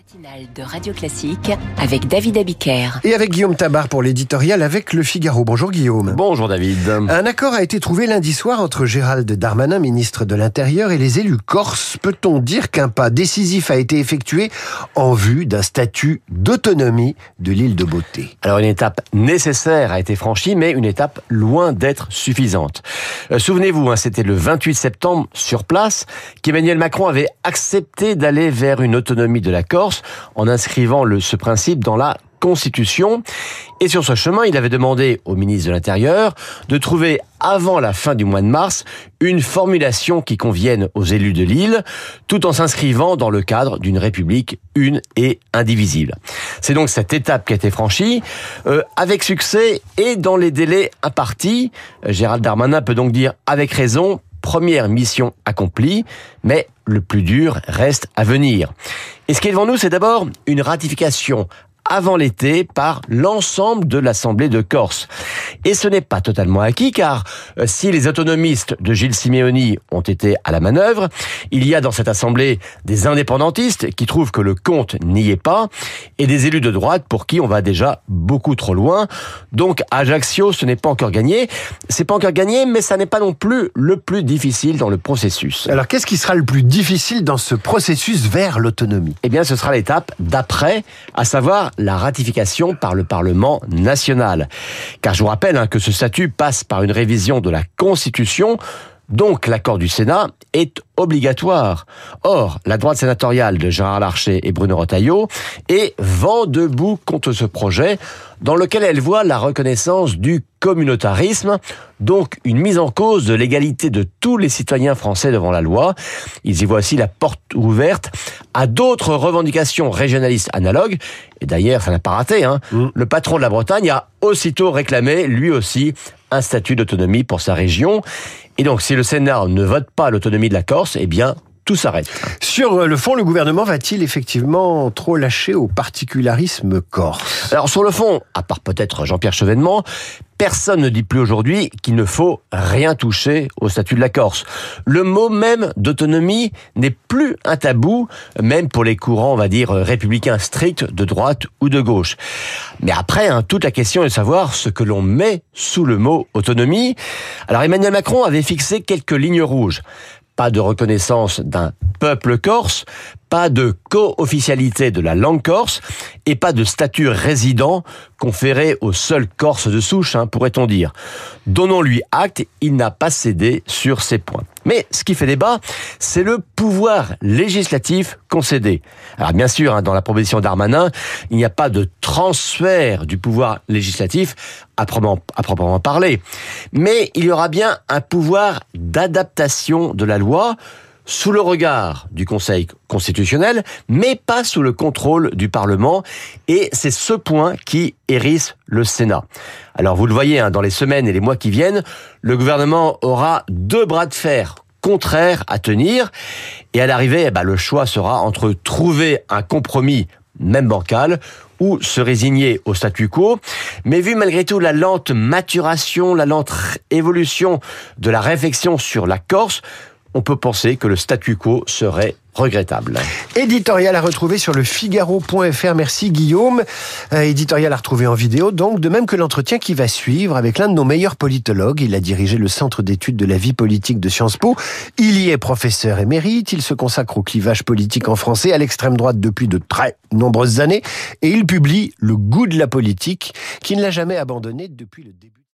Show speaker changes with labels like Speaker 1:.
Speaker 1: Matinale de Radio Classique avec David Abiker.
Speaker 2: Et avec Guillaume Tabar pour l'éditorial avec Le Figaro. Bonjour Guillaume.
Speaker 3: Bonjour David.
Speaker 2: Un accord a été trouvé lundi soir entre Gérald Darmanin, ministre de l'Intérieur, et les élus corses. Peut-on dire qu'un pas décisif a été effectué en vue d'un statut d'autonomie de l'île de Beauté?
Speaker 3: Alors une étape nécessaire a été franchie, mais une étape loin d'être suffisante. Souvenez-vous, c'était le 28 septembre sur place qu'Emmanuel Macron avait accepté d'aller vers une autonomie de la Corse en inscrivant ce principe dans la Constitution. Et sur ce chemin, il avait demandé au ministre de l'Intérieur de trouver, avant la fin du mois de mars, une formulation qui convienne aux élus de l'île, tout en s'inscrivant dans le cadre d'une république une et indivisible. C'est donc cette étape qui a été franchie, avec succès et dans les délais impartis. Gérald Darmanin peut donc dire avec raison: première mission accomplie, mais le plus dur reste à venir. Et ce qui est devant nous, c'est d'abord une ratification avant l'été par l'ensemble de l'Assemblée de Corse. Et ce n'est pas totalement acquis, car si les autonomistes de Gilles Simeoni ont été à la manœuvre, il y a dans cette Assemblée des indépendantistes qui trouvent que le compte n'y est pas, et des élus de droite pour qui on va déjà beaucoup trop loin. Donc Ajaccio, ce n'est pas encore gagné. C'est pas encore gagné, mais ça n'est pas non plus le plus difficile dans le processus.
Speaker 2: Alors qu'est-ce qui sera le plus difficile dans ce processus vers l'autonomie?
Speaker 3: Eh bien, ce sera l'étape d'après, à savoir la ratification par le Parlement national. Car je vous rappelle que ce statut passe par une révision de la Constitution, donc l'accord du Sénat est obligatoire. Or, la droite sénatoriale de Gérard Larcher et Bruno Retailleau est vent debout contre ce projet, dans lequel elle voit la reconnaissance du communautarisme, donc une mise en cause de l'égalité de tous les citoyens français devant la loi. Ils y voient aussi la porte ouverte à d'autres revendications régionalistes analogues. Et d'ailleurs, ça n'a pas raté. Le patron de la Bretagne a aussitôt réclamé, lui aussi, un statut d'autonomie pour sa région. Et donc, si le Sénat ne vote pas l'autonomie de la Corse, eh bien, tout s'arrête.
Speaker 2: Sur le fond, le gouvernement va-t-il effectivement trop lâcher au particularisme corse?
Speaker 3: Alors, sur le fond, à part peut-être Jean-Pierre Chevènement, personne ne dit plus aujourd'hui qu'il ne faut rien toucher au statut de la Corse. Le mot même d'autonomie n'est plus un tabou, même pour les courants, on va dire, républicains stricts de droite ou de gauche. Mais après, toute la question est de savoir ce que l'on met sous le mot autonomie. Alors Emmanuel Macron avait fixé quelques lignes rouges. Pas de reconnaissance d'un peuple corse, pas de co-officialité de la langue corse et pas de statut résident conféré aux seuls Corses de souche, pourrait-on dire. Donnons-lui acte, il n'a pas cédé sur ces points. Mais ce qui fait débat, c'est le pouvoir législatif concédé. Alors bien sûr, dans la proposition Darmanin, il n'y a pas de transfert du pouvoir législatif à proprement parler. Mais il y aura bien un pouvoir d'adaptation de la loi sous le regard du Conseil constitutionnel, mais pas sous le contrôle du Parlement. Et c'est ce point qui hérisse le Sénat. Alors vous le voyez, dans les semaines et les mois qui viennent, le gouvernement aura deux bras de fer contraires à tenir. Et à l'arrivée, le choix sera entre trouver un compromis, même bancal, ou se résigner au statu quo. Mais vu malgré tout la lente maturation, la lente évolution de la réflexion sur la Corse, on peut penser que le statu quo serait regrettable.
Speaker 2: Éditorial à retrouver sur lefigaro.fr. Merci Guillaume. Éditorial à retrouver en vidéo, donc, de même que l'entretien qui va suivre avec l'un de nos meilleurs politologues. Il a dirigé le Centre d'études de la vie politique de Sciences Po. Il y est professeur émérite. Il se consacre au clivage politique en français à l'extrême droite depuis de très nombreuses années. Et il publie Le goût de la politique, qui ne l'a jamais abandonné depuis le début.